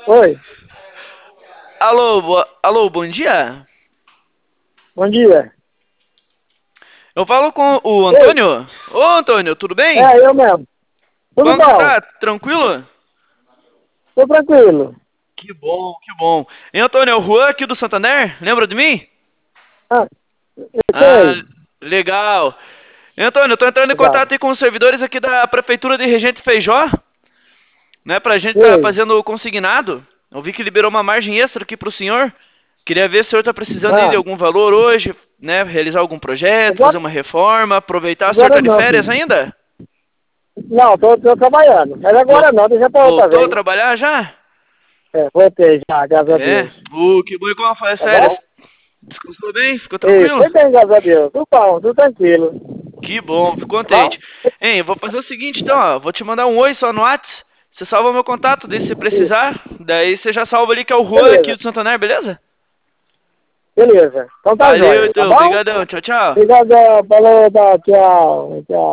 Oi, Alô, bom dia. bom dia. Eu falo com o Ei, Antônio. Ô, Antônio, tudo bem? eu mesmo. Tudo Como que você bom? tá? Tranquilo? Tô tranquilo. Que bom, que bom. E Antônio, é o Juan aqui do Santander? Lembra de mim? Ah, eu Ah, sei. legal. E Antônio, eu tô entrando em Legal. contato aí com os servidores aqui da Prefeitura de Regente Feijó, né, pra gente tá Sei. fazendo o consignado. Eu vi que liberou uma margem extra aqui pro senhor. Queria ver se o senhor tá precisando aí de Ah, algum valor hoje, né, realizar algum projeto, fazer agora, uma reforma, aproveitar. O senhor agora tá de não, férias filho. ainda? Não, tô trabalhando. Mas agora não, deixa pra outra Voltou a vez. trabalhar já? Voltei já, graças a É. Deus. Que bom. E como foi as Tá bom? férias? Descansou bem? Ficou Ei, tranquilo? foi bem, graças a Deus. Tudo bom, tudo tranquilo. Que bom, fico Tá bom? contente. Hein, eu vou fazer o seguinte então, ó. Vou te mandar um oi só no Whats. Você salva meu contato, daí se você Isso. precisar. Daí você já salva ali que é o Juan aqui Beleza, do Santander, beleza? beleza. Então tá Valeu jóia, tá então, bom? brigadão, tchau, tchau. Obrigadão, falou, tá, tchau, tchau.